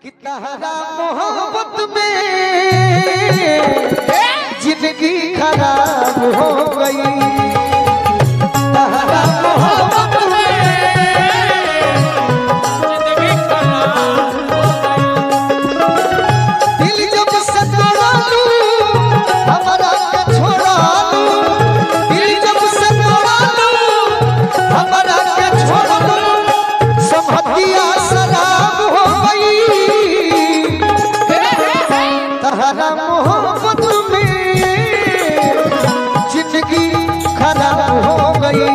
कि तहरा मोहब्बत में जिंदगी खराब हो गई। तहरा मोहब्बत में जिंदगी खराब हो गई। दिल जब से तोड़ा लू हमारा के छोड़ा लू। दिल जब से तोड़ा लू हमारा के छोड़ा लू। समहतिया शराब हो गई। तहरा मोहब्बत में जिंदगी खराब हो गई।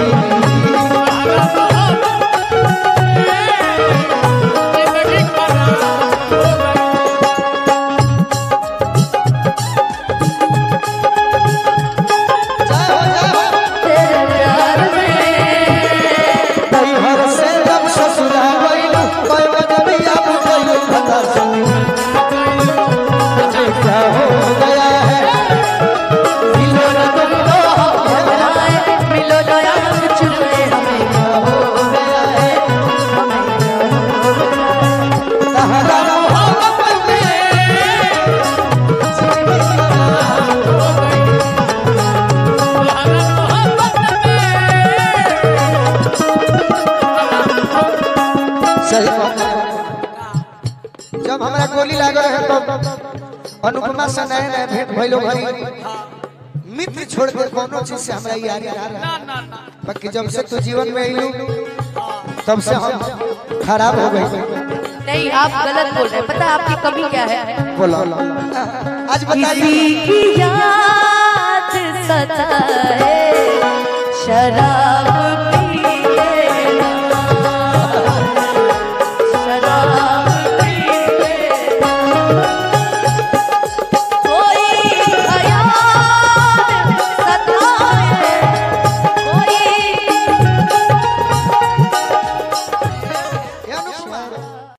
जब हमारा गोली लागल है तो अनुपमा से नए नए भेंट भइलो भाई। मित्र छोड़ के कोनो चीज से हमरा यारी ना रहा। बाकी जब से तू जीवन में आइलू तब से हम खराब हो गए। नहीं आप गलत बोल रहे हैं। पता आपकी कमी क्या है? बोलो आज बताइए। किसी की याद सताए शराब